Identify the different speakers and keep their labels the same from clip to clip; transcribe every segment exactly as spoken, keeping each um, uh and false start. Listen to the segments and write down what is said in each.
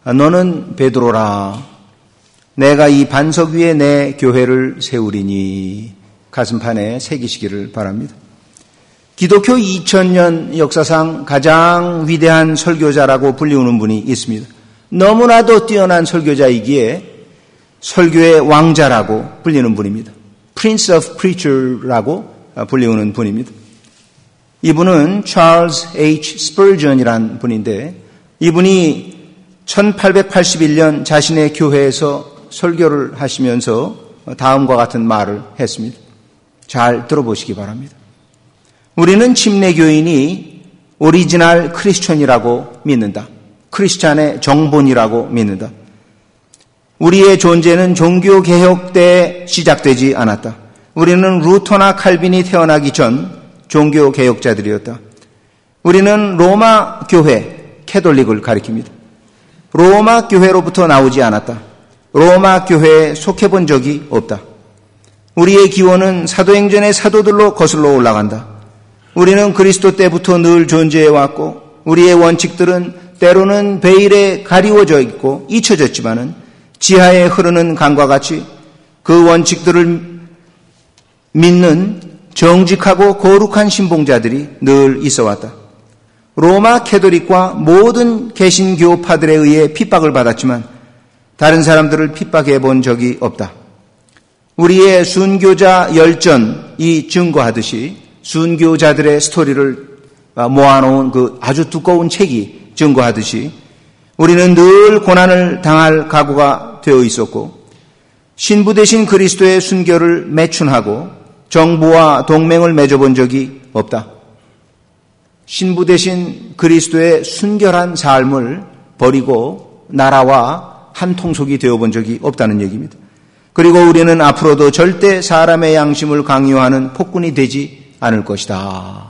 Speaker 1: 너는 베드로라. 내가 이 반석 위에 내 교회를 세우리니 가슴판에 새기시기를 바랍니다. 기독교 이천 년 역사상 가장 위대한 설교자라고 불리우는 분이 있습니다. 너무나도 뛰어난 설교자이기에 설교의 왕자라고 불리는 분입니다. Prince of Preacher라고 불리우는 분입니다. 이분은 찰스 H. 스퍼전이라는 분인데 이분이 천팔백팔십일 년 자신의 교회에서 설교를 하시면서 다음과 같은 말을 했습니다. 잘 들어보시기 바랍니다. 우리는 침례교인이 오리지널 크리스천이라고 믿는다. 크리스찬의 정본이라고 믿는다. 우리의 존재는 종교개혁 때 시작되지 않았다. 우리는 루터나 칼빈이 태어나기 전 종교개혁자들이었다. 우리는 로마 교회, 캐톨릭을 가리킵니다. 로마 교회로부터 나오지 않았다. 로마 교회에 속해본 적이 없다. 우리의 기원은 사도행전의 사도들로 거슬러 올라간다. 우리는 그리스도 때부터 늘 존재해왔고 우리의 원칙들은 때로는 베일에 가리워져 있고 잊혀졌지만은 지하에 흐르는 강과 같이 그 원칙들을 믿는 정직하고 거룩한 신봉자들이 늘 있어왔다. 로마 캐톨릭과 모든 개신교파들에 의해 핍박을 받았지만 다른 사람들을 핍박해 본 적이 없다. 우리의 순교자 열전이 증거하듯이 순교자들의 스토리를 모아놓은 그 아주 두꺼운 책이 증거하듯이 우리는 늘 고난을 당할 각오가 되어 있었고 신부 되신 그리스도의 순교를 매춘하고 정부와 동맹을 맺어본 적이 없다. 신부 되신 그리스도의 순결한 삶을 버리고 나라와 한 통속이 되어본 적이 없다는 얘기입니다. 그리고 우리는 앞으로도 절대 사람의 양심을 강요하는 폭군이 되지 않을 것이다.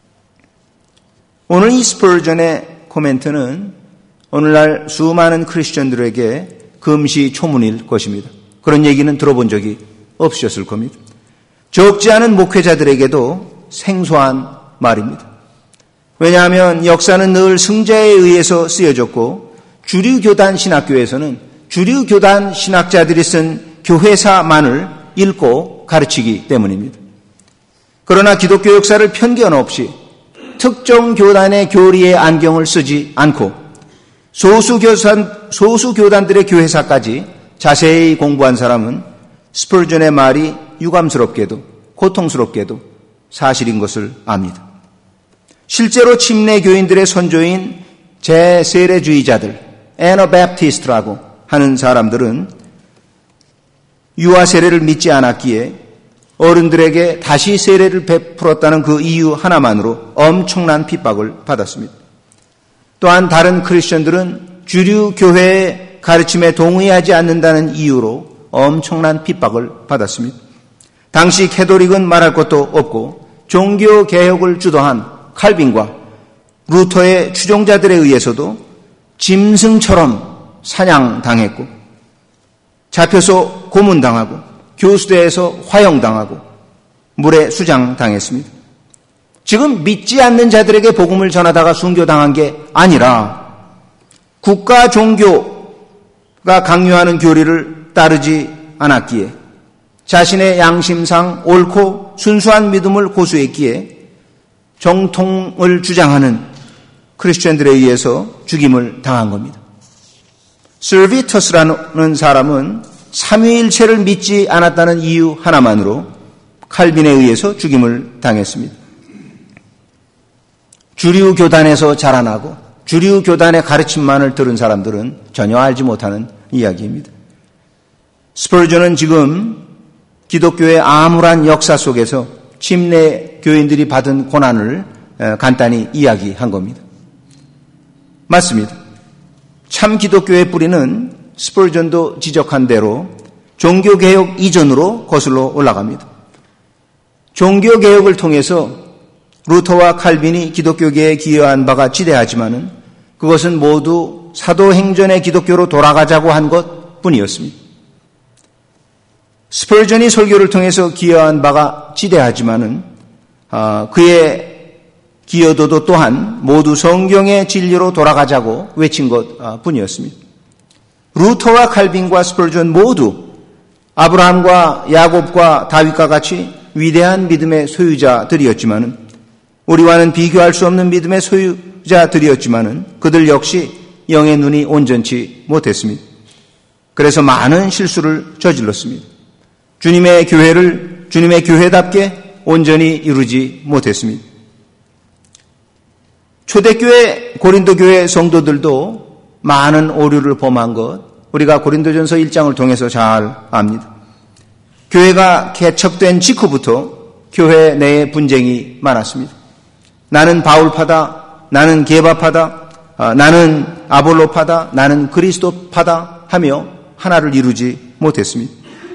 Speaker 1: 오늘 이 스퍼전의 코멘트는 오늘날 수많은 크리스천들에게 금시초문일 것입니다. 그런 얘기는 들어본 적이 없으셨을 겁니다. 적지 않은 목회자들에게도 생소한 말입니다. 왜냐하면 역사는 늘 승자에 의해서 쓰여졌고 주류교단 신학교에서는 주류교단 신학자들이 쓴 교회사만을 읽고 가르치기 때문입니다. 그러나 기독교 역사를 편견 없이 특정 교단의 교리의 안경을 쓰지 않고 소수 교단, 소수 교단들의 교회사까지 자세히 공부한 사람은 스퍼전의 말이 유감스럽게도 고통스럽게도 사실인 것을 압니다. 실제로 침례교인들의 선조인 제세례주의자들, 애너베프티스트라고 하는 사람들은 유아 세례를 믿지 않았기에 어른들에게 다시 세례를 베풀었다는 그 이유 하나만으로 엄청난 핍박을 받았습니다. 또한 다른 크리스천들은 주류 교회의 가르침에 동의하지 않는다는 이유로 엄청난 핍박을 받았습니다. 당시 캐톨릭은 말할 것도 없고 종교 개혁을 주도한 칼빈과 루터의 추종자들에 의해서도 짐승처럼 사냥당했고 잡혀서 고문당하고 교수대에서 화형당하고 물에 수장당했습니다. 지금 믿지 않는 자들에게 복음을 전하다가 순교당한 게 아니라 국가 종교가 강요하는 교리를 따르지 않았기에 자신의 양심상 옳고 순수한 믿음을 고수했기에 정통을 주장하는 크리스천들에 의해서 죽임을 당한 겁니다. servetus라는 사람은 삼위일체를 믿지 않았다는 이유 하나만으로 칼빈에 의해서 죽임을 당했습니다. 주류 교단에서 자라나고 주류 교단의 가르침만을 들은 사람들은 전혀 알지 못하는 이야기입니다. 스퍼전은 지금 기독교의 암울한 역사 속에서 침례 교인들이 받은 고난을 간단히 이야기한 겁니다. 맞습니다. 참 기독교의 뿌리는 스퍼전도 지적한 대로 종교개혁 이전으로 거슬러 올라갑니다. 종교개혁을 통해서 루터와 칼빈이 기독교계에 기여한 바가 지대하지만은 그것은 모두 사도행전의 기독교로 돌아가자고 한 것뿐이었습니다. 스퍼전이 설교를 통해서 기여한 바가 지대하지만은 그의 기여도도 또한 모두 성경의 진리로 돌아가자고 외친 것뿐이었습니다. 루터와 칼빈과 스펄전 모두 아브라함과 야곱과 다윗과 같이 위대한 믿음의 소유자들이었지만은, 우리와는 비교할 수 없는 믿음의 소유자들이었지만은 그들 역시 영의 눈이 온전치 못했습니다. 그래서 많은 실수를 저질렀습니다. 주님의 교회를 주님의 교회답게 온전히 이루지 못했습니다. 초대교회 고린도 교회 성도들도 많은 오류를 범한 것 우리가 고린도전서 일 장을 통해서 잘 압니다. 교회가 개척된 직후부터 교회 내에 분쟁이 많았습니다. 나는 바울파다, 나는 게바파다, 아, 나는 아볼로파다, 나는 그리스도파다 하며 하나를 이루지 못했습니다.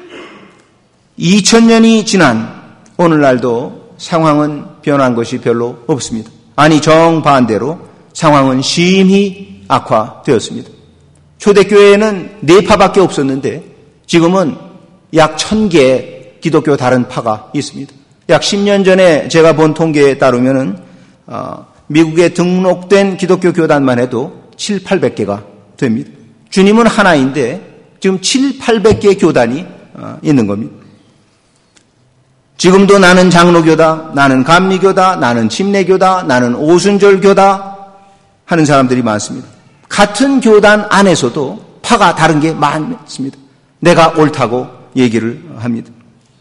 Speaker 1: 이천 년이 지난 오늘날도 상황은 변한 것이 별로 없습니다. 아니, 정반대로 상황은 심히 악화되었습니다. 초대교회에는 네 파밖에 없었는데 지금은 약 천 개의 기독교 다른 파가 있습니다. 약 십 년 전에 제가 본 통계에 따르면은 어, 미국에 등록된 기독교 교단만 해도 칠팔백 개가 됩니다. 주님은 하나인데 지금 칠팔백 개의 교단이 어, 있는 겁니다. 지금도 나는 장로교다, 나는 감리교다, 나는 침례교다, 나는 오순절교다 하는 사람들이 많습니다. 같은 교단 안에서도 파가 다른 게 많습니다. 내가 옳다고 얘기를 합니다.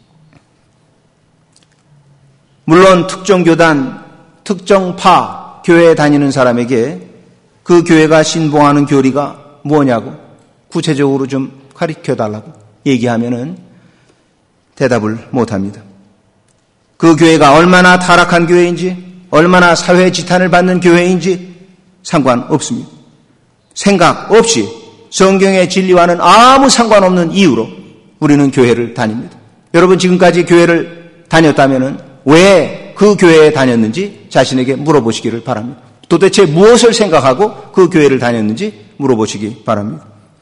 Speaker 1: 물론 특정 교단, 특정 파, 교회에 다니는 사람에게 그 교회가 신봉하는 교리가 뭐냐고 구체적으로 좀 가르쳐달라고 얘기하면은 대답을 못합니다. 그 교회가 얼마나 타락한 교회인지, 얼마나 사회 지탄을 받는 교회인지 상관없습니다. 생각 없이 성경의 진리와는 아무 상관없는 이유로 우리는 교회를 다닙니다. 여러분 지금까지 교회를 다녔다면은 왜 그 교회에 다녔는지 자신에게 물어보시기를 바랍니다. 도대체 무엇을 생각하고 그 교회를 다녔는지 물어보시기 바랍니다.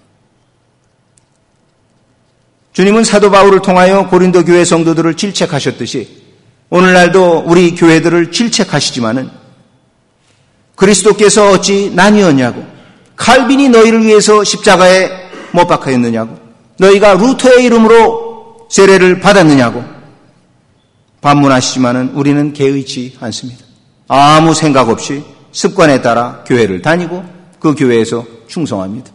Speaker 1: 주님은 사도 바울을 통하여 고린도 교회 성도들을 질책하셨듯이 오늘날도 우리 교회들을 질책하시지만은 그리스도께서 어찌 나뉘었냐고, 칼빈이 너희를 위해서 십자가에 못 박혀있느냐고, 너희가 루터의 이름으로 세례를 받았느냐고 반문하시지만은 우리는 개의치 않습니다. 아무 생각 없이 습관에 따라 교회를 다니고 그 교회에서 충성합니다.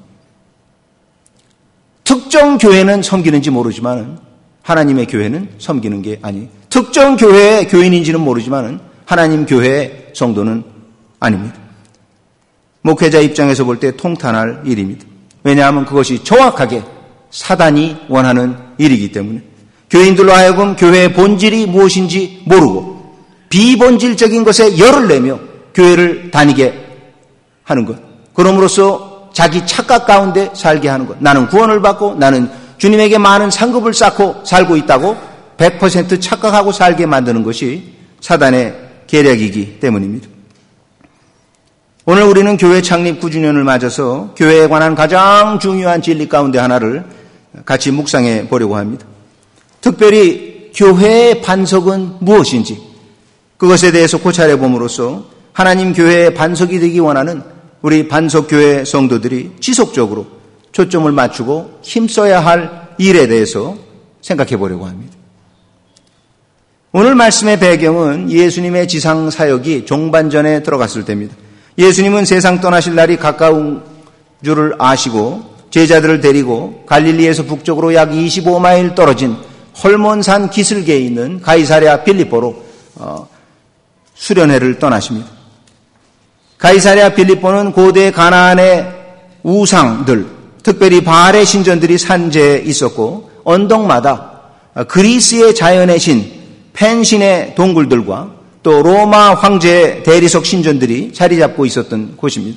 Speaker 1: 특정 교회는 섬기는지 모르지만은 하나님의 교회는 섬기는 게 아니에요. 특정 교회의 교인인지는 모르지만은 하나님 교회의 성도는 아닙니다. 목회자 입장에서 볼 때 통탄할 일입니다. 왜냐하면 그것이 정확하게 사단이 원하는 일이기 때문에 교인들로 하여금 교회의 본질이 무엇인지 모르고 비본질적인 것에 열을 내며 교회를 다니게 하는 것, 그럼으로써 자기 착각 가운데 살게 하는 것, 나는 구원을 받고 나는 주님에게 많은 상급을 쌓고 살고 있다고 백 퍼센트 착각하고 살게 만드는 것이 사단의 계략이기 때문입니다. 오늘 우리는 교회 창립 구 주년을 맞아서 교회에 관한 가장 중요한 진리 가운데 하나를 같이 묵상해 보려고 합니다. 특별히 교회의 반석은 무엇인지 그것에 대해서 고찰해 봄으로써 하나님 교회의 반석이 되기 원하는 우리 반석교회 성도들이 지속적으로 초점을 맞추고 힘써야 할 일에 대해서 생각해 보려고 합니다. 오늘 말씀의 배경은 예수님의 지상 사역이 종반전에 들어갔을 때입니다. 예수님은 세상 떠나실 날이 가까운 줄을 아시고 제자들을 데리고 갈릴리에서 북쪽으로 약 이십오 마일 떨어진 헐몬산 기슭에 있는 가이사랴 빌립보로 어, 수련회를 떠나십니다. 가이사랴 빌립보는 고대 가나안의 우상들, 특별히 바알의 신전들이 산재에 있었고 언덕마다 그리스의 자연의 신 펜신의 동굴들과 또 로마 황제의 대리석 신전들이 자리 잡고 있었던 곳입니다.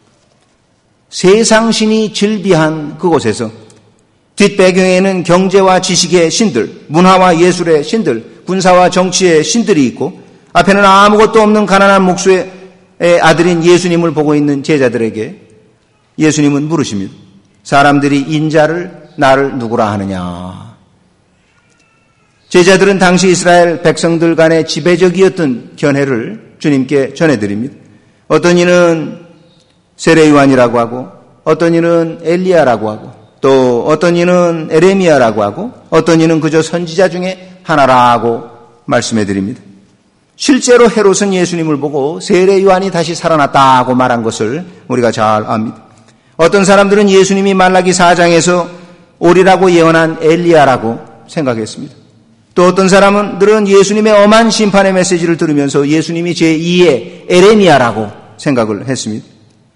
Speaker 1: 세상신이 즐비한 그곳에서 뒷배경에는 경제와 지식의 신들, 문화와 예술의 신들, 군사와 정치의 신들이 있고 앞에는 아무것도 없는 가난한 목수의 아들인 예수님을 보고 있는 제자들에게 예수님은 물으십니다. 사람들이 인자를 나를 누구라 하느냐. 제자들은 당시 이스라엘 백성들 간의 지배적이었던 견해를 주님께 전해드립니다. 어떤 이는 세례요한이라고 하고 어떤 이는 엘리야라고 하고 또 어떤 이는 에레미야라고 하고 어떤 이는 그저 선지자 중에 하나라고 말씀해 드립니다. 실제로 헤롯은 예수님을 보고 세례 요한이 다시 살아났다고 말한 것을 우리가 잘 압니다. 어떤 사람들은 예수님이 말라기 사 장에서 오리라고 예언한 엘리야라고 생각했습니다. 또 어떤 사람들은 예수님의 엄한 심판의 메시지를 들으면서 예수님이 제이의 에레미야라고 생각을 했습니다.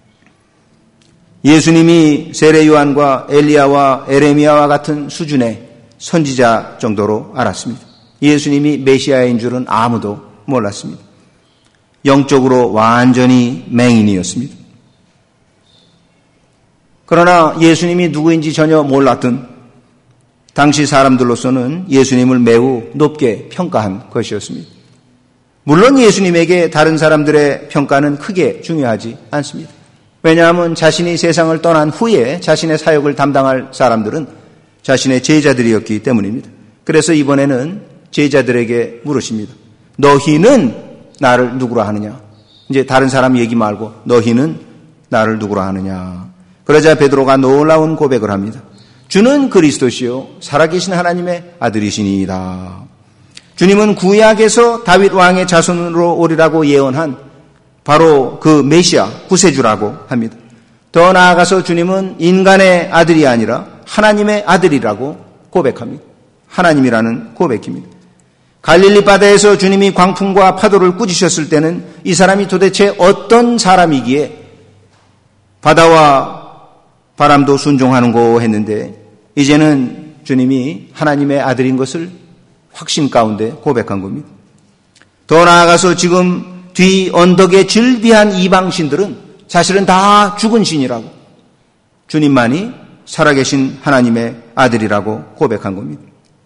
Speaker 1: 예수님이 세례 요한과 엘리야와 에레미야와 같은 수준의 선지자 정도로 알았습니다. 예수님이 메시아인 줄은 아무도 몰랐습니다. 영적으로 완전히 맹인이었습니다. 그러나 예수님이 누구인지 전혀 몰랐던 당시 사람들로서는 예수님을 매우 높게 평가한 것이었습니다. 물론 예수님에게 다른 사람들의 평가는 크게 중요하지 않습니다. 왜냐하면 자신이 세상을 떠난 후에 자신의 사역을 담당할 사람들은 자신의 제자들이었기 때문입니다. 그래서 이번에는 제자들에게 물으십니다. 너희는 나를 누구라 하느냐? 이제 다른 사람 얘기 말고 너희는 나를 누구라 하느냐? 그러자 베드로가 놀라운 고백을 합니다. 주는 그리스도시요 살아계신 하나님의 아들이시니이다. 주님은 구약에서 다윗 왕의 자손으로 오리라고 예언한 바로 그 메시아 구세주라고 합니다. 더 나아가서 주님은 인간의 아들이 아니라 하나님의 아들이라고 고백합니다. 하나님이라는 고백입니다. 갈릴리 바다에서 주님이 광풍과 파도를 꾸짖으셨을 때는 이 사람이 도대체 어떤 사람이기에 바다와 바람도 순종하는고 했는데 이제는 주님이 하나님의 아들인 것을 확신 가운데 고백한 겁니다. 더 나아가서 지금 뒤 언덕에 즐비한 이방신들은 사실은 다 죽은 신이라고 주님만이 살아계신 하나님의 아들이라고 고백한 겁니다.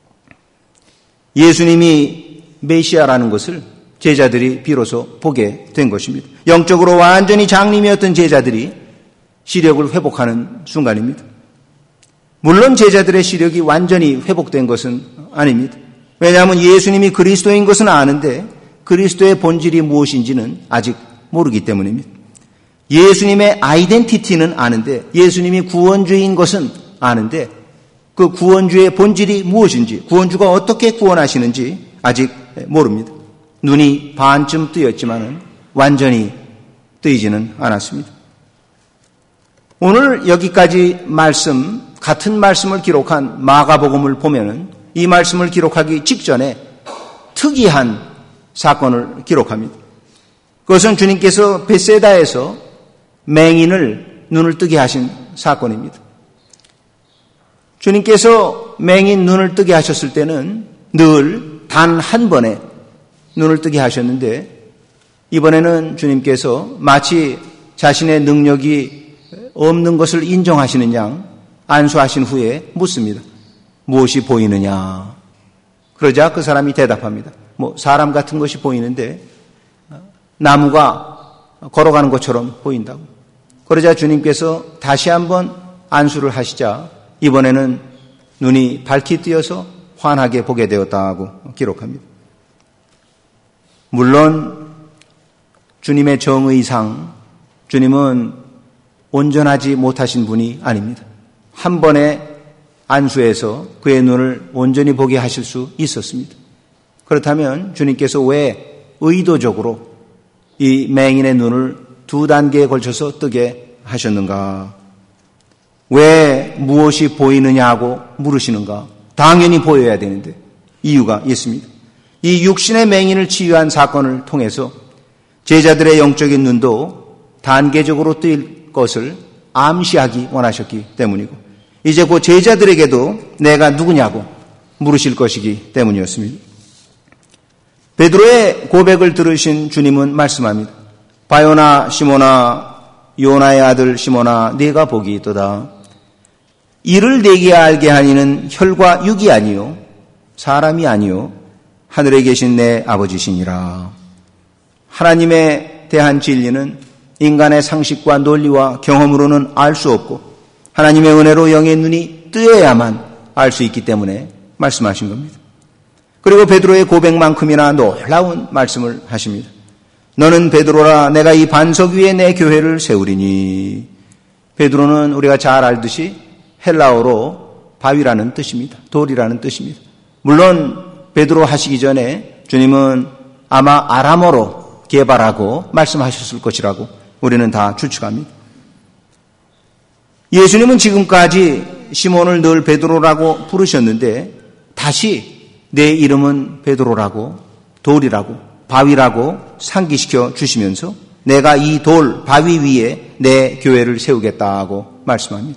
Speaker 1: 예수님이 메시아라는 것을 제자들이 비로소 보게 된 것입니다. 영적으로 완전히 장님이었던 제자들이 시력을 회복하는 순간입니다. 물론 제자들의 시력이 완전히 회복된 것은 아닙니다. 왜냐하면 예수님이 그리스도인 것은 아는데 그리스도의 본질이 무엇인지는 아직 모르기 때문입니다. 예수님의 아이덴티티는 아는데 예수님이 구원주인 것은 아는데 그 구원주의 본질이 무엇인지 구원주가 어떻게 구원하시는지 아직 모릅니다. 눈이 반쯤 뜨였지만은 완전히 뜨이지는 않았습니다. 오늘 여기까지 말씀 같은 말씀을 기록한 마가복음을 보면은 이 말씀을 기록하기 직전에 특이한 사건을 기록합니다. 그것은 주님께서 벳세다에서 맹인을 눈을 뜨게 하신 사건입니다. 주님께서 맹인 눈을 뜨게 하셨을 때는 늘 단 한 번에 눈을 뜨게 하셨는데 이번에는 주님께서 마치 자신의 능력이 없는 것을 인정하시는 양 안수하신 후에 묻습니다. 무엇이 보이느냐? 그러자 그 사람이 대답합니다. 뭐 사람 같은 것이 보이는데 나무가 걸어가는 것처럼 보인다고. 그러자 주님께서 다시 한번 안수를 하시자 이번에는 눈이 밝히 뜨여서 환하게 보게 되었다고 기록합니다. 물론 주님의 정의상 주님은 온전하지 못하신 분이 아닙니다. 한 번에 안수해서 그의 눈을 온전히 보게 하실 수 있었습니다. 그렇다면 주님께서 왜 의도적으로 이 맹인의 눈을 두 단계에 걸쳐서 뜨게 하셨는가? 왜 무엇이 보이느냐고 물으시는가? 당연히 보여야 되는데 이유가 있습니다. 이 육신의 맹인을 치유한 사건을 통해서 제자들의 영적인 눈도 단계적으로 뜨일 것을 암시하기 원하셨기 때문이고 이제 그 제자들에게도 내가 누구냐고 물으실 것이기 때문이었습니다. 베드로의 고백을 들으신 주님은 말씀합니다. 바요나 시모나 요나의 아들 시모나 네가 복이 있도다. 이를 내게 알게 하니는 혈과 육이 아니요 사람이 아니요 하늘에 계신 내 아버지시니라. 하나님에 대한 진리는 인간의 상식과 논리와 경험으로는 알 수 없고 하나님의 은혜로 영의 눈이 뜨여야만 알 수 있기 때문에 말씀하신 겁니다. 그리고 베드로의 고백만큼이나 놀라운 말씀을 하십니다. 너는 베드로라 내가 이 반석 위에 내 교회를 세우리니. 베드로는 우리가 잘 알듯이 헬라어로 바위라는 뜻입니다. 돌이라는 뜻입니다. 물론 베드로 하시기 전에 주님은 아마 아람어로 개발하고 말씀하셨을 것이라고 우리는 다 추측합니다. 예수님은 지금까지 시몬을 늘 베드로라고 부르셨는데 다시 내 이름은 베드로라고 돌이라고 바위라고 상기시켜 주시면서 내가 이 돌 바위 위에 내 교회를 세우겠다고 말씀합니다.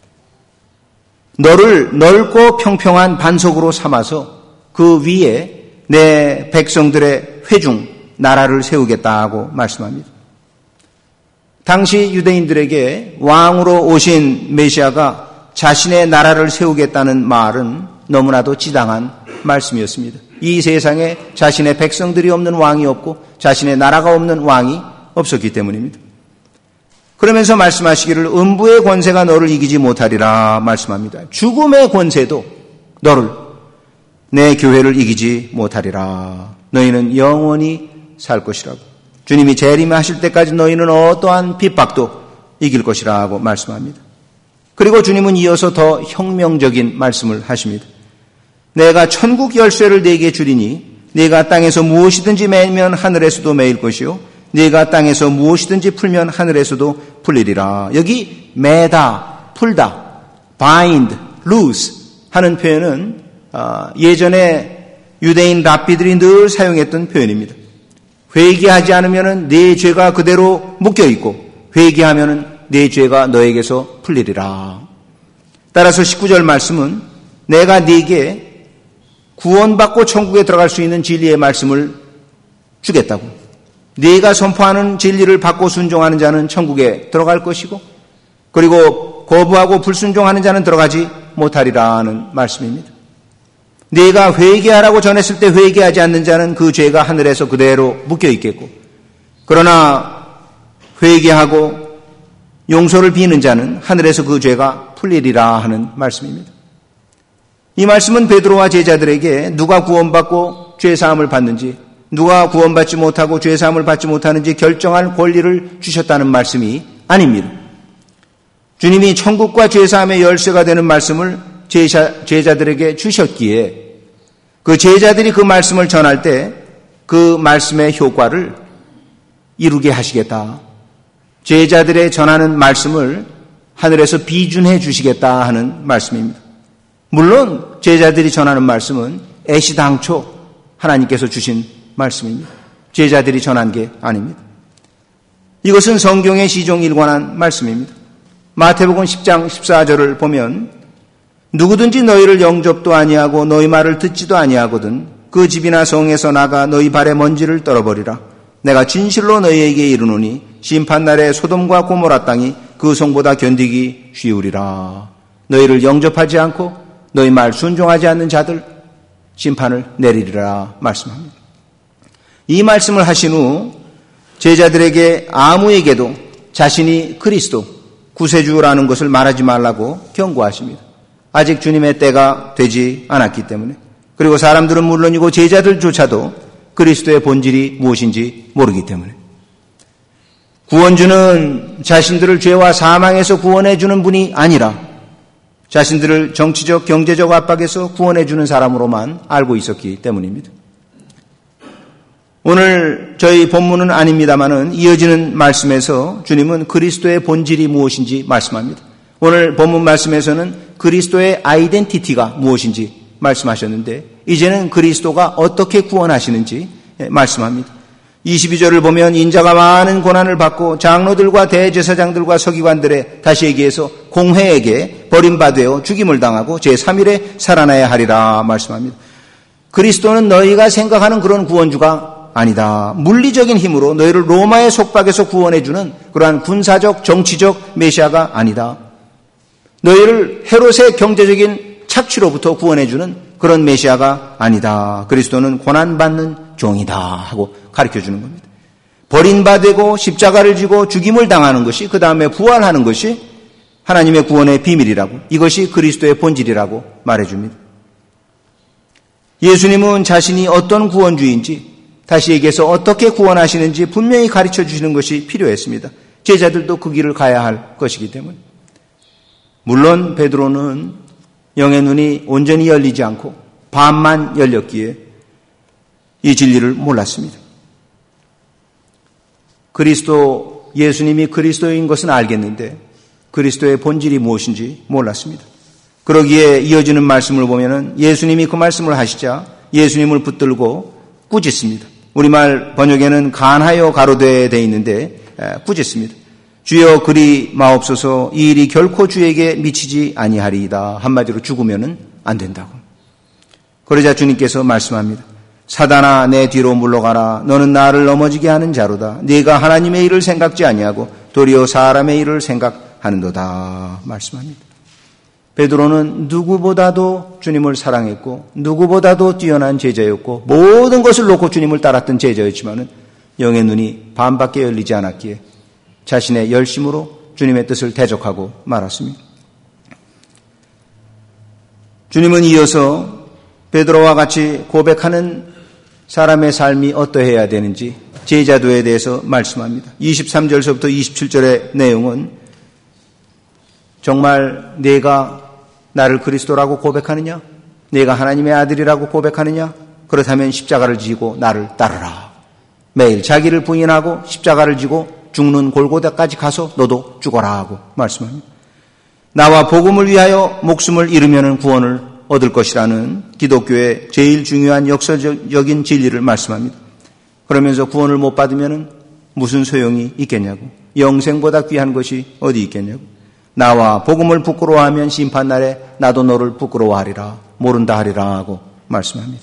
Speaker 1: 너를 넓고 평평한 반석으로 삼아서 그 위에 내 백성들의 회중 나라를 세우겠다고 말씀합니다. 당시 유대인들에게 왕으로 오신 메시아가 자신의 나라를 세우겠다는 말은 너무나도 지당한 말씀이었습니다. 이 세상에 자신의 백성들이 없는 왕이 없고 자신의 나라가 없는 왕이 없었기 때문입니다. 그러면서 말씀하시기를 음부의 권세가 너를 이기지 못하리라 말씀합니다. 죽음의 권세도 너를 내 교회를 이기지 못하리라. 너희는 영원히 살 것이라고. 주님이 재림하실 때까지 너희는 어떠한 핍박도 이길 것이라고 말씀합니다. 그리고 주님은 이어서 더 혁명적인 말씀을 하십니다. 내가 천국 열쇠를 네게 주리니 네가 땅에서 무엇이든지 매면 하늘에서도 매일 것이요 네가 땅에서 무엇이든지 풀면 하늘에서도 풀리리라. 여기 매다, 풀다, bind, loose 하는 표현은 예전에 유대인 랍비들이 늘 사용했던 표현입니다. 회개하지 않으면 네 죄가 그대로 묶여있고 회개하면 네 죄가 너에게서 풀리리라. 따라서 십구 절 말씀은 내가 네게 구원받고 천국에 들어갈 수 있는 진리의 말씀을 주겠다고. 네가 선포하는 진리를 받고 순종하는 자는 천국에 들어갈 것이고 그리고 거부하고 불순종하는 자는 들어가지 못하리라는 말씀입니다. 네가 회개하라고 전했을 때 회개하지 않는 자는 그 죄가 하늘에서 그대로 묶여 있겠고 그러나 회개하고 용서를 비는 자는 하늘에서 그 죄가 풀리리라 하는 말씀입니다. 이 말씀은 베드로와 제자들에게 누가 구원받고 죄사함을 받는지 누가 구원받지 못하고 죄사함을 받지 못하는지 결정할 권리를 주셨다는 말씀이 아닙니다. 주님이 천국과 죄사함의 열쇠가 되는 말씀을 제자, 제자들에게 주셨기에 그 제자들이 그 말씀을 전할 때 그 말씀의 효과를 이루게 하시겠다. 제자들의 전하는 말씀을 하늘에서 비준해 주시겠다 하는 말씀입니다. 물론 제자들이 전하는 말씀은 애시당초 하나님께서 주신 말씀입니다. 제자들이 전한 게 아닙니다. 이것은 성경의 시종일관한 말씀입니다. 마태복음 십 장 십사 절을 보면 누구든지 너희를 영접도 아니하고 너희 말을 듣지도 아니하거든 그 집이나 성에서 나가 너희 발의 먼지를 떨어버리라. 내가 진실로 너희에게 이르노니 심판날에 소돔과 고모라 땅이 그 성보다 견디기 쉬우리라. 너희를 영접하지 않고 너희 말 순종하지 않는 자들 심판을 내리리라 말씀합니다. 이 말씀을 하신 후 제자들에게 아무에게도 자신이 그리스도 구세주라는 것을 말하지 말라고 경고하십니다. 아직 주님의 때가 되지 않았기 때문에 그리고 사람들은 물론이고 제자들조차도 그리스도의 본질이 무엇인지 모르기 때문에 구원주는 자신들을 죄와 사망에서 구원해 주는 분이 아니라 자신들을 정치적 경제적 압박에서 구원해 주는 사람으로만 알고 있었기 때문입니다. 오늘 저희 본문은 아닙니다만은 이어지는 말씀에서 주님은 그리스도의 본질이 무엇인지 말씀합니다. 오늘 본문 말씀에서는 그리스도의 아이덴티티가 무엇인지 말씀하셨는데 이제는 그리스도가 어떻게 구원하시는지 말씀합니다. 이십이 절을 보면 인자가 많은 고난을 받고 장로들과 대제사장들과 서기관들의 다시 얘기해서 공회에게 버림받아 죽임을 당하고 제삼 일에 살아나야 하리라 말씀합니다. 그리스도는 너희가 생각하는 그런 구원주가 아니다. 물리적인 힘으로 너희를 로마의 속박에서 구원해주는 그러한 군사적 정치적 메시아가 아니다. 너희를 헤롯의 경제적인 착취로부터 구원해주는 그런 메시아가 아니다. 그리스도는 고난받는 종이다 하고 가르쳐주는 겁니다. 버림받고 십자가를 지고 죽임을 당하는 것이 그 다음에 부활하는 것이 하나님의 구원의 비밀이라고 이것이 그리스도의 본질이라고 말해줍니다. 예수님은 자신이 어떤 구원주의인지 다시 얘기해서 어떻게 구원하시는지 분명히 가르쳐 주시는 것이 필요했습니다. 제자들도 그 길을 가야 할 것이기 때문에 물론 베드로는 영의 눈이 온전히 열리지 않고 반만 열렸기에 이 진리를 몰랐습니다. 그리스도, 예수님이 그리스도인 것은 알겠는데 그리스도의 본질이 무엇인지 몰랐습니다. 그러기에 이어지는 말씀을 보면은 예수님이 그 말씀을 하시자 예수님을 붙들고 꾸짖습니다. 우리말 번역에는 간하여 가로되 돼 있는데 꾸짖습니다. 주여 그리 마옵소서, 이 일이 결코 주에게 미치지 아니하리이다. 한마디로 죽으면은 안 된다고. 그러자 주님께서 말씀합니다. 사단아, 내 뒤로 물러가라. 너는 나를 넘어지게 하는 자로다. 네가 하나님의 일을 생각지 아니하고 도리어 사람의 일을 생각하는도다. 말씀합니다. 베드로는 누구보다도 주님을 사랑했고 누구보다도 뛰어난 제자였고 모든 것을 놓고 주님을 따랐던 제자였지만은 영의 눈이 반밖에 열리지 않았기에 자신의 열심으로 주님의 뜻을 대적하고 말았습니다. 주님은 이어서 베드로와 같이 고백하는 사람의 삶이 어떠해야 되는지 제자도에 대해서 말씀합니다. 이십삼 절서부터 이십칠 절의 내용은 정말 내가 나를 그리스도라고 고백하느냐? 내가 하나님의 아들이라고 고백하느냐? 그렇다면 십자가를 지고 나를 따르라. 매일 자기를 부인하고 십자가를 지고 죽는 골고다까지 가서 너도 죽어라 하고 말씀합니다. 나와 복음을 위하여 목숨을 잃으면 구원을 얻을 것이라는 기독교의 제일 중요한 역설적인 진리를 말씀합니다. 그러면서 구원을 못 받으면 무슨 소용이 있겠냐고. 영생보다 귀한 것이 어디 있겠냐고. 나와 복음을 부끄러워하면 심판날에 나도 너를 부끄러워하리라. 모른다 하리라 하고 말씀합니다.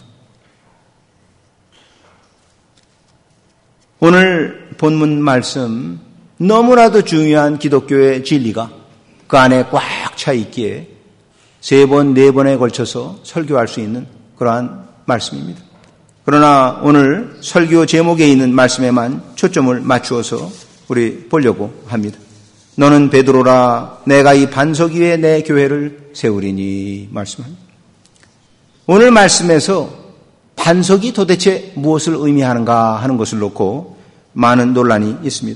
Speaker 1: 오늘 본문 말씀 너무나도 중요한 기독교의 진리가 그 안에 꽉 차 있기에 세 번, 네 번에 걸쳐서 설교할 수 있는 그러한 말씀입니다. 그러나 오늘 설교 제목에 있는 말씀에만 초점을 맞추어서 우리 보려고 합니다. 너는 베드로라, 내가 이 반석 위에 내 교회를 세우리니 말씀합니다. 오늘 말씀에서 반석이 도대체 무엇을 의미하는가 하는 것을 놓고 많은 논란이 있습니다.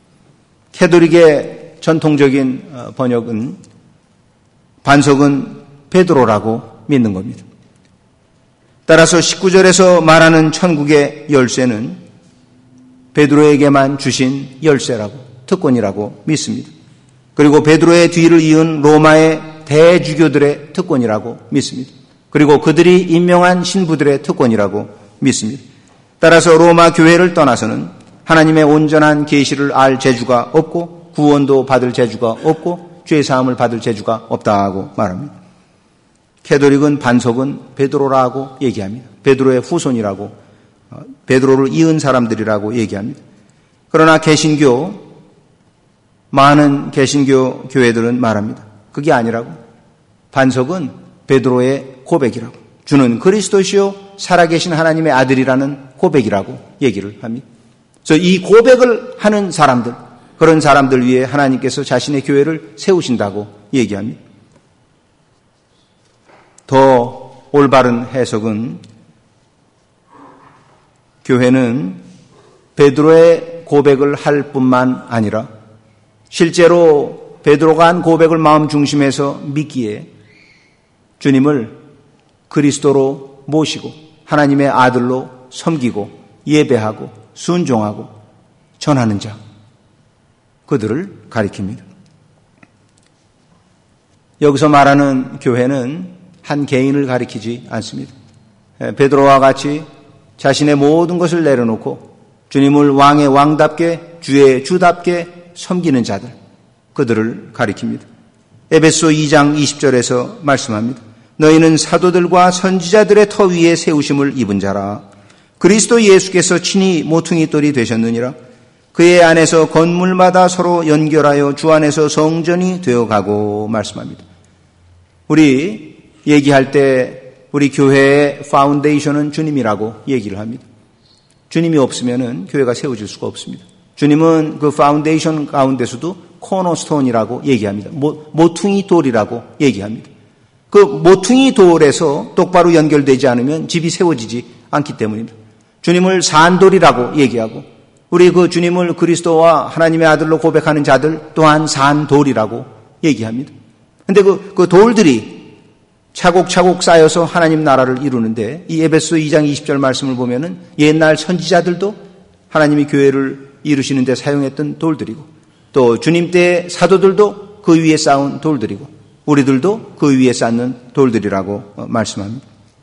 Speaker 1: 캐톨릭의 전통적인 번역은 반석은 베드로라고 믿는 겁니다. 따라서 십구 절에서 말하는 천국의 열쇠는 베드로에게만 주신 열쇠라고, 특권이라고 믿습니다. 그리고 베드로의 뒤를 이은 로마의 대주교들의 특권이라고 믿습니다. 그리고 그들이 임명한 신부들의 특권이라고 믿습니다. 따라서 로마 교회를 떠나서는 하나님의 온전한 계시를 알 재주가 없고 구원도 받을 재주가 없고 죄사함을 받을 재주가 없다고 말합니다. 캐톨릭은 반석은 베드로라고 얘기합니다. 베드로의 후손이라고, 베드로를 이은 사람들이라고 얘기합니다. 그러나 개신교, 많은 개신교 교회들은 말합니다. 그게 아니라고. 반석은 베드로의 고백이라고. 주는 그리스도시요 살아계신 하나님의 아들이라는 고백이라고 얘기를 합니다. 그래서 이 고백을 하는 사람들, 그런 사람들 위해 하나님께서 자신의 교회를 세우신다고 얘기합니다. 더 올바른 해석은 교회는 베드로의 고백을 할 뿐만 아니라 실제로 베드로가 한 고백을 마음 중심에서 믿기에 주님을 그리스도로 모시고 하나님의 아들로 섬기고 예배하고 순종하고 전하는 자, 그들을 가리킵니다. 여기서 말하는 교회는 한 개인을 가리키지 않습니다. 베드로와 같이 자신의 모든 것을 내려놓고 주님을 왕의 왕답게 주의 주답게 섬기는 자들, 그들을 가리킵니다. 에베소 이 장 이십 절에서 말씀합니다. 너희는 사도들과 선지자들의 터 위에 세우심을 입은 자라. 그리스도 예수께서 친히 모퉁이 돌이 되셨느니라. 그의 안에서 건물마다 서로 연결하여 주 안에서 성전이 되어가고 말씀합니다. 우리 얘기할 때 우리 교회의 파운데이션은 주님이라고 얘기를 합니다. 주님이 없으면은 교회가 세워질 수가 없습니다. 주님은 그 파운데이션 가운데서도 코너스톤이라고 얘기합니다. 모, 모퉁이 돌이라고 얘기합니다. 그 모퉁이 돌에서 똑바로 연결되지 않으면 집이 세워지지 않기 때문입니다. 주님을 산돌이라고 얘기하고 우리 그 주님을 그리스도와 하나님의 아들로 고백하는 자들 또한 산돌이라고 얘기합니다. 근데 그, 그 돌들이 차곡차곡 쌓여서 하나님 나라를 이루는데 이 에베소 이 장 이십 절 말씀을 보면은 옛날 선지자들도 하나님이 교회를 이루시는 데 사용했던 돌들이고 또 주님 때 사도들도 그 위에 쌓은 돌들이고 우리들도 그 위에 쌓는 돌들이라고 말씀합니다.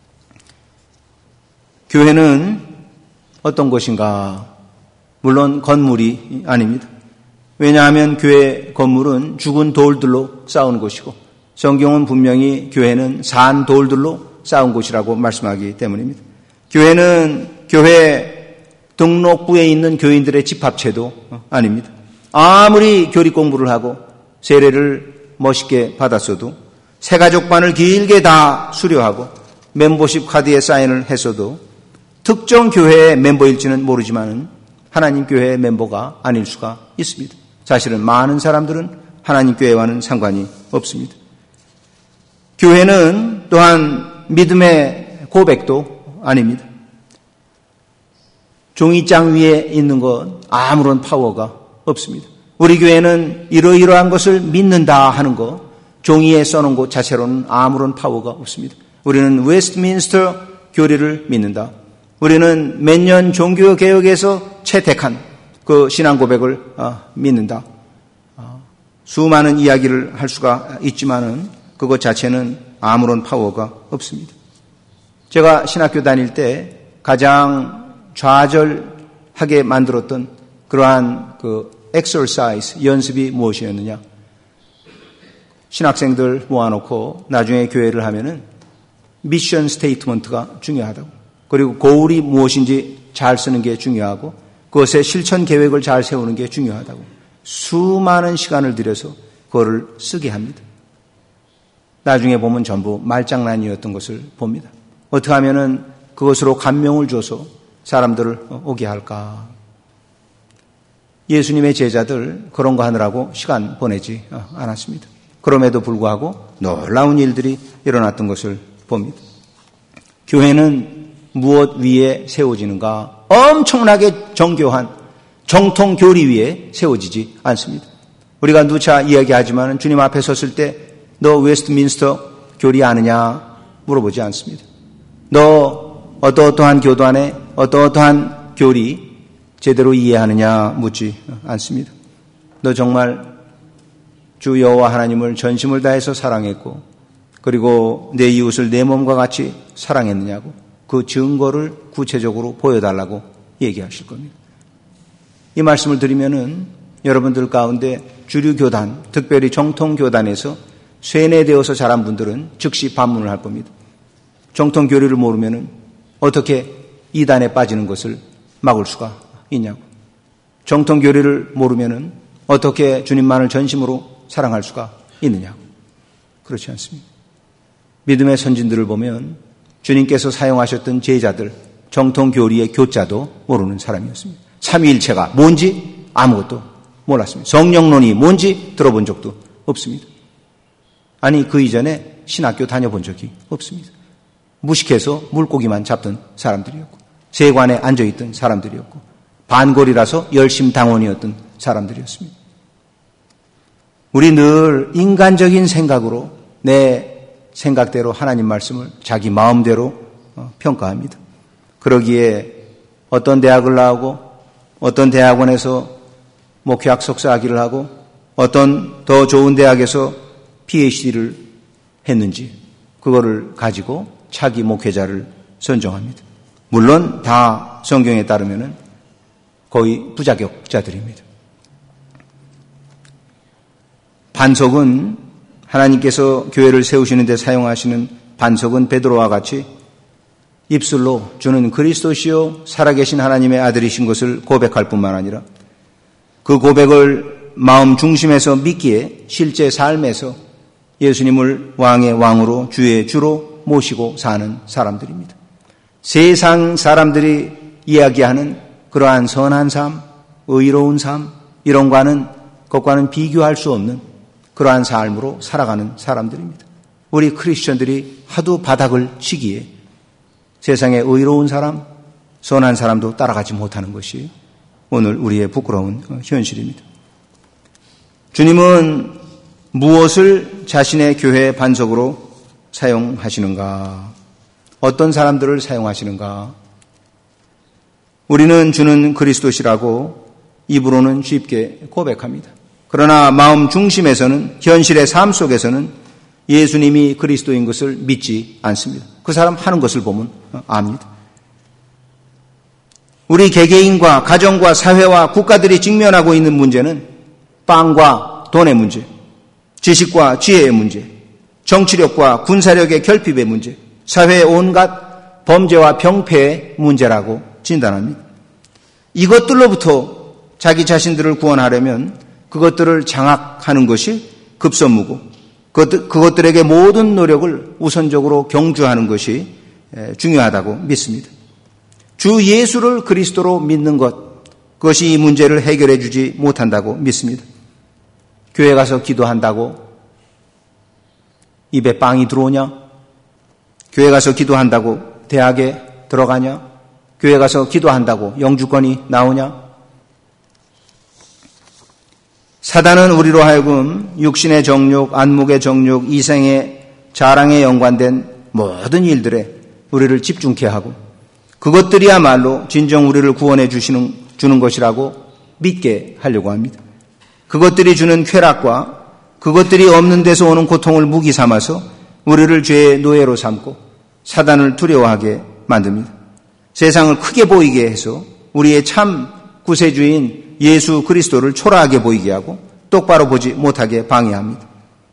Speaker 1: 교회는 어떤 것인가? 물론 건물이 아닙니다. 왜냐하면 교회 건물은 죽은 돌들로 쌓은 곳이고 성경은 분명히 교회는 산 돌들로 쌓은 곳이라고 말씀하기 때문입니다. 교회는 교회 등록부에 있는 교인들의 집합체도 아닙니다. 아무리 교리 공부를 하고 세례를 멋있게 받았어도 새가족반을 길게 다 수료하고 멤버십 카드에 사인을 했어도 특정 교회의 멤버일지는 모르지만 하나님 교회의 멤버가 아닐 수가 있습니다. 사실은 많은 사람들은 하나님 교회와는 상관이 없습니다. 교회는 또한 믿음의 고백도 아닙니다. 종이장 위에 있는 것 아무런 파워가 없습니다. 우리 교회는 이러이러한 것을 믿는다 하는 것 종이에 써놓은 것 자체로는 아무런 파워가 없습니다. 우리는 웨스트민스터 교리를 믿는다. 우리는 몇 년 종교개혁에서 채택한 그 신앙 고백을 믿는다. 수많은 이야기를 할 수가 있지만은 그것 자체는 아무런 파워가 없습니다. 제가 신학교 다닐 때 가장 좌절하게 만들었던 그러한 그 exercise, 연습이 무엇이었느냐? 신학생들 모아놓고 나중에 교회를 하면은 미션 스테이트먼트가 중요하다고. 그리고 고울이 무엇인지 잘 쓰는 게 중요하고 그것의 실천 계획을 잘 세우는 게 중요하다고. 수많은 시간을 들여서 그거를 쓰게 합니다. 나중에 보면 전부 말장난이었던 것을 봅니다. 어떻게 하면은 그것으로 감명을 줘서 사람들을 오게 할까? 예수님의 제자들 그런 거 하느라고 시간 보내지 않았습니다. 그럼에도 불구하고 놀라운 일들이 일어났던 것을 봅니다. 교회는 무엇 위에 세워지는가? 엄청나게 정교한 정통 교리 위에 세워지지 않습니다. 우리가 누차 이야기하지만 주님 앞에 섰을 때 너 웨스트민스터 교리 아느냐 물어보지 않습니다. 너 어떠어떠한 교단에 어떠어떠한 교리 제대로 이해하느냐 묻지 않습니다. 너 정말 주 여호와 하나님을 전심을 다해서 사랑했고 그리고 내 이웃을 내 몸과 같이 사랑했느냐고 그 증거를 구체적으로 보여달라고 얘기하실 겁니다. 이 말씀을 드리면은 여러분들 가운데 주류 교단, 특별히 정통 교단에서 쇠뇌되어서 자란 분들은 즉시 반문을 할 겁니다. 정통 교리를 모르면은 어떻게 이단에 빠지는 것을 막을 수가 있냐고. 정통 교리를 모르면은 어떻게 주님만을 전심으로 사랑할 수가 있느냐고. 그렇지 않습니다. 믿음의 선진들을 보면 주님께서 사용하셨던 제자들, 정통 교리의 교자도 모르는 사람이었습니다. 삼위일체가 뭔지 아무것도 몰랐습니다. 성령론이 뭔지 들어본 적도 없습니다. 아니 그 이전에 신학교 다녀본 적이 없습니다. 무식해서 물고기만 잡던 사람들이었고 세관에 앉아있던 사람들이었고 반골이라서 열심당원이었던 사람들이었습니다. 우리 늘 인간적인 생각으로 내 생각대로 하나님 말씀을 자기 마음대로 평가합니다. 그러기에 어떤 대학을 나오고 어떤 대학원에서 목회학 석사학위를 하고 어떤 더 좋은 대학에서 피에이치디를 했는지 그거를 가지고 차기 목회자를 선정합니다. 물론 다 성경에 따르면은 거의 부자격자들입니다. 반석은 하나님께서 교회를 세우시는 데 사용하시는 반석은 베드로와 같이 입술로 주는 그리스도시요 살아계신 하나님의 아들이신 것을 고백할 뿐만 아니라 그 고백을 마음 중심에서 믿기에 실제 삶에서 예수님을 왕의 왕으로 주의 주로 모시고 사는 사람들입니다. 세상 사람들이 이야기하는 그러한 선한 삶, 의로운 삶 이런 과는 그것과는 비교할 수 없는 그러한 삶으로 살아가는 사람들입니다. 우리 크리스천들이 하도 바닥을 치기에 세상에 의로운 사람, 선한 사람도 따라가지 못하는 것이 오늘 우리의 부끄러운 현실입니다. 주님은 무엇을 자신의 교회 반석으로 사용하시는가? 어떤 사람들을 사용하시는가? 우리는 주는 그리스도시라고 입으로는 쉽게 고백합니다. 그러나 마음 중심에서는, 현실의 삶 속에서는 예수님이 그리스도인 것을 믿지 않습니다. 그 사람 하는 것을 보면 압니다. 우리 개개인과 가정과 사회와 국가들이 직면하고 있는 문제는 빵과 돈의 문제, 지식과 지혜의 문제, 정치력과 군사력의 결핍의 문제, 사회의 온갖 범죄와 병폐의 문제라고 진단합니다. 이것들로부터 자기 자신들을 구원하려면 그것들을 장악하는 것이 급선무고 그것들에게 모든 노력을 우선적으로 경주하는 것이 중요하다고 믿습니다. 주 예수를 그리스도로 믿는 것, 그것이 이 문제를 해결해 주지 못한다고 믿습니다. 교회 가서 기도한다고 입에 빵이 들어오냐? 교회 가서 기도한다고 대학에 들어가냐? 교회 가서 기도한다고 영주권이 나오냐? 사단은 우리로 하여금 육신의 정욕, 안목의 정욕, 이생의 자랑에 연관된 모든 일들에 우리를 집중케 하고 그것들이야말로 진정 우리를 구원해 주시는, 주는 것이라고 믿게 하려고 합니다. 그것들이 주는 쾌락과 그것들이 없는 데서 오는 고통을 무기 삼아서 우리를 죄의 노예로 삼고 사단을 두려워하게 만듭니다. 세상을 크게 보이게 해서 우리의 참 구세주인 예수 그리스도를 초라하게 보이게 하고 똑바로 보지 못하게 방해합니다.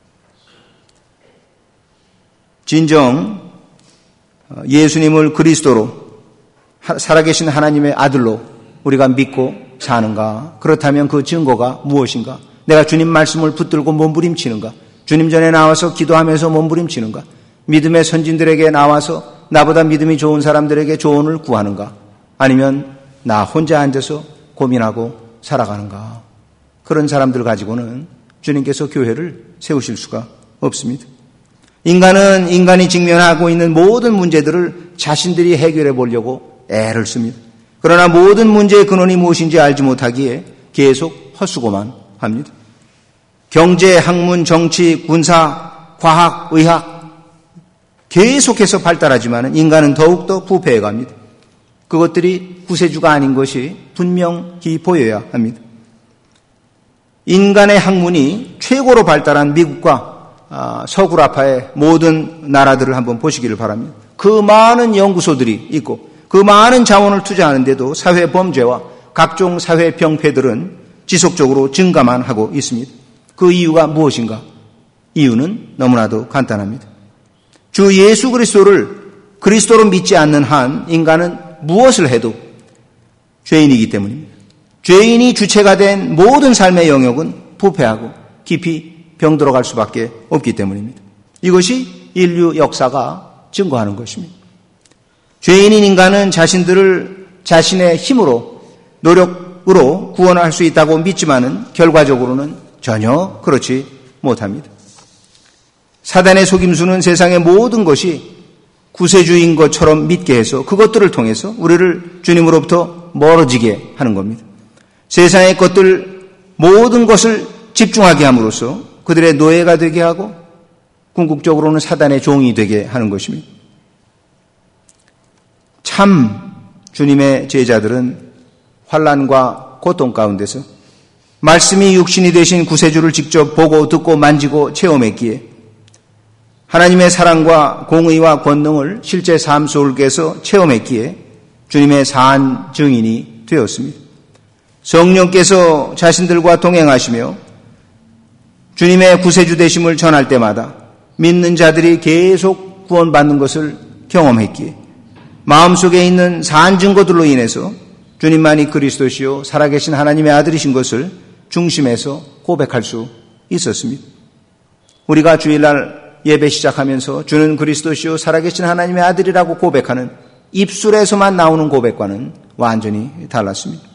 Speaker 1: 진정 예수님을 그리스도로 살아계신 하나님의 아들로 우리가 믿고 사는가? 그렇다면 그 증거가 무엇인가? 내가 주님 말씀을 붙들고 몸부림치는가? 주님 전에 나와서 기도하면서 몸부림치는가? 믿음의 선진들에게 나와서 나보다 믿음이 좋은 사람들에게 조언을 구하는가? 아니면 나 혼자 앉아서 고민하고 살아가는가? 그런 사람들 가지고는 주님께서 교회를 세우실 수가 없습니다. 인간은 인간이 직면하고 있는 모든 문제들을 자신들이 해결해 보려고 애를 씁니다. 그러나 모든 문제의 근원이 무엇인지 알지 못하기에 계속 헛수고만 합니다. 경제, 학문, 정치, 군사, 과학, 의학 계속해서 발달하지만 인간은 더욱더 부패해 갑니다. 그것들이 구세주가 아닌 것이 분명히 보여야 합니다. 인간의 학문이 최고로 발달한 미국과 서구라파의 모든 나라들을 한번 보시기를 바랍니다. 그 많은 연구소들이 있고 그 많은 자원을 투자하는데도 사회 범죄와 각종 사회 병폐들은 지속적으로 증가만 하고 있습니다. 그 이유가 무엇인가? 이유는 너무나도 간단합니다. 주 예수 그리스도를 그리스도로 믿지 않는 한 인간은 무엇을 해도 죄인이기 때문입니다. 죄인이 주체가 된 모든 삶의 영역은 부패하고 깊이 병들어갈 수밖에 없기 때문입니다. 이것이 인류 역사가 증거하는 것입니다. 죄인인 인간은 자신들을 자신의 힘으로 노력으로 구원할 수 있다고 믿지만은 결과적으로는 전혀 그렇지 못합니다. 사단의 속임수는 세상의 모든 것이 구세주인 것처럼 믿게 해서 그것들을 통해서 우리를 주님으로부터 멀어지게 하는 겁니다. 세상의 것들 모든 것을 집중하게 함으로써 그들의 노예가 되게 하고 궁극적으로는 사단의 종이 되게 하는 것입니다. 참 주님의 제자들은 환난과 고통 가운데서 말씀이 육신이 되신 구세주를 직접 보고 듣고 만지고 체험했기에 하나님의 사랑과 공의와 권능을 실제 삶 속에서 체험했기에 주님의 사한 증인이 되었습니다. 성령께서 자신들과 동행하시며 주님의 구세주 되심을 전할 때마다 믿는 자들이 계속 구원받는 것을 경험했기에 마음속에 있는 사한 증거들로 인해서 주님만이 그리스도시요 살아계신 하나님의 아들이신 것을 중심에서 고백할 수 있었습니다. 우리가 주일날 예배 시작하면서 주는 그리스도시요 살아계신 하나님의 아들이라고 고백하는 입술에서만 나오는 고백과는 완전히 달랐습니다.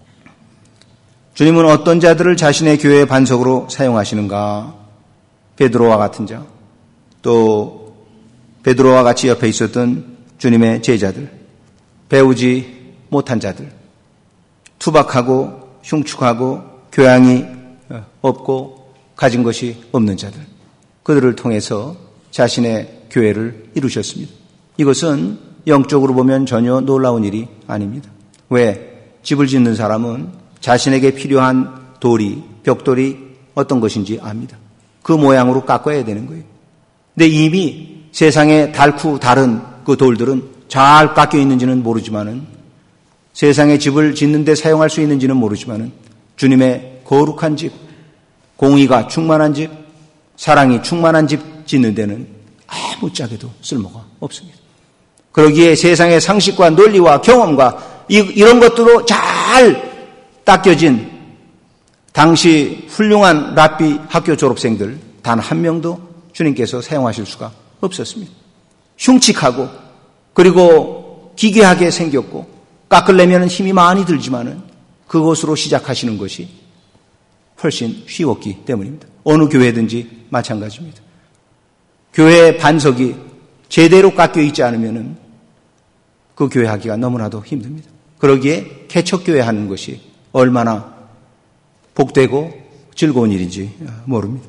Speaker 1: 주님은 어떤 자들을 자신의 교회의 반석으로 사용하시는가? 베드로와 같은 자, 또 베드로와 같이 옆에 있었던 주님의 제자들, 배우지 못한 자들, 투박하고 흉측하고 교양이 없고 가진 것이 없는 자들, 그들을 통해서 자신의 교회를 이루셨습니다. 이것은 영적으로 보면 전혀 놀라운 일이 아닙니다. 왜? 집을 짓는 사람은 자신에게 필요한 돌이, 벽돌이 어떤 것인지 압니다. 그 모양으로 깎아야 되는 거예요. 근데 이미 세상에 닳고 다른 그 돌들은 잘 깎여 있는지는 모르지만은, 세상에 집을 짓는 데 사용할 수 있는지는 모르지만은, 주님의 거룩한 집, 공의가 충만한 집, 사랑이 충만한 집 짓는 데는 아무짝에도 쓸모가 없습니다. 그러기에 세상의 상식과 논리와 경험과 이, 이런 것들로 잘 닦여진 당시 훌륭한 랍비 학교 졸업생들 단 한 명도 주님께서 사용하실 수가 없었습니다. 흉측하고 그리고 기괴하게 생겼고 깎으려면 힘이 많이 들지만은 그것으로 시작하시는 것이 훨씬 쉬웠기 때문입니다. 어느 교회든지 마찬가지입니다. 교회 반석이 제대로 깎여 있지 않으면은 그 교회 하기가 너무나도 힘듭니다. 그러기에 개척교회 하는 것이 얼마나 복되고 즐거운 일인지 모릅니다.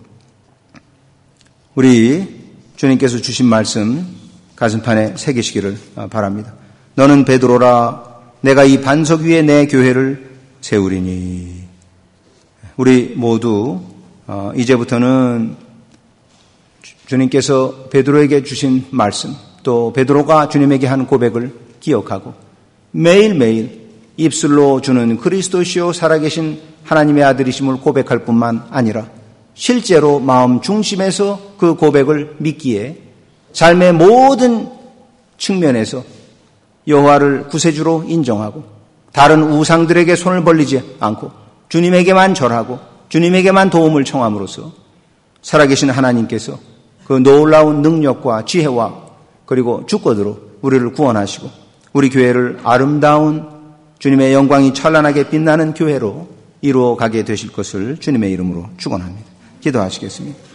Speaker 1: 우리 주님께서 주신 말씀 가슴판에 새기시기를 바랍니다. 너는 베드로라, 내가 이 반석 위에 내 교회를 세우리니. 우리 모두 이제부터는 주님께서 베드로에게 주신 말씀, 또 베드로가 주님에게 한 고백을 기억하고 매일매일 입술로 주는 그리스도시요 살아계신 하나님의 아들이심을 고백할 뿐만 아니라 실제로 마음 중심에서 그 고백을 믿기에 삶의 모든 측면에서 여호와를 구세주로 인정하고 다른 우상들에게 손을 벌리지 않고 주님에게만 절하고 주님에게만 도움을 청함으로써 살아계신 하나님께서 그 놀라운 능력과 지혜와 그리고 주권으로 우리를 구원하시고 우리 교회를 아름다운 주님의 영광이 찬란하게 빛나는 교회로 이루어가게 되실 것을 주님의 이름으로 축원합니다. 기도하시겠습니다.